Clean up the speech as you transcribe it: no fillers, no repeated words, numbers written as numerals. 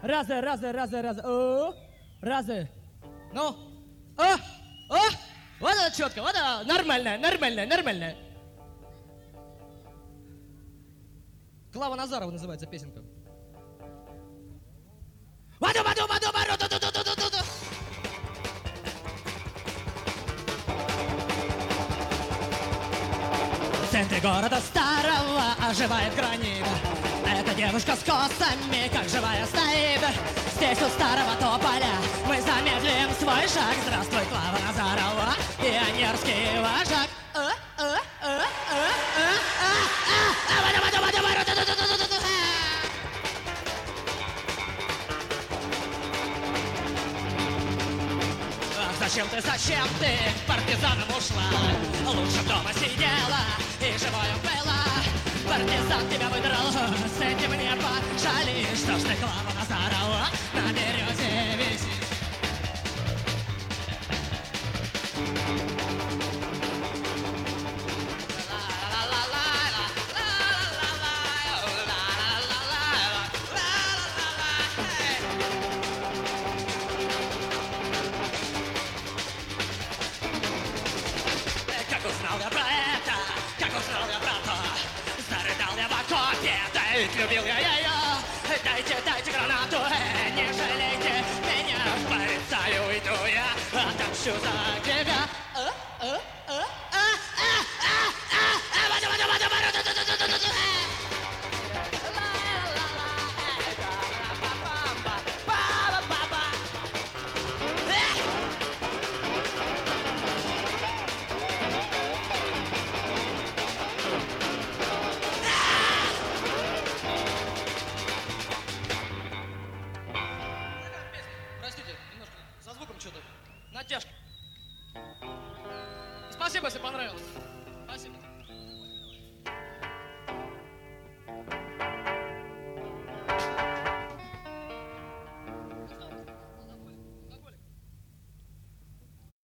Разы. О, разы. Ну. О. Вот это четко, вот это нормально. Клава Назарова называется песенка. В центре города старого оживает гранит. Эта девушка с косами, как живая стоит. Здесь у старого тополя мы замедлим свой шаг. Здравствуй, Клава Назарова, пионерский вожак. Зачем ты к партизанам ушла? Лучше дома сидела и живою была. Партизан тебя выдрал, с этим не пожалеешь. Что ж ты, Клава Назарова, на березе висишь? Как узнал я про то, зарыдал я в окопе, да и любил я ее. Дайте гранату, не жалейте меня, в полицаю уйду я, отомщу за тебя. Простите, немножко за звуком что-то натяжка. Спасибо, если понравилось. Спасибо.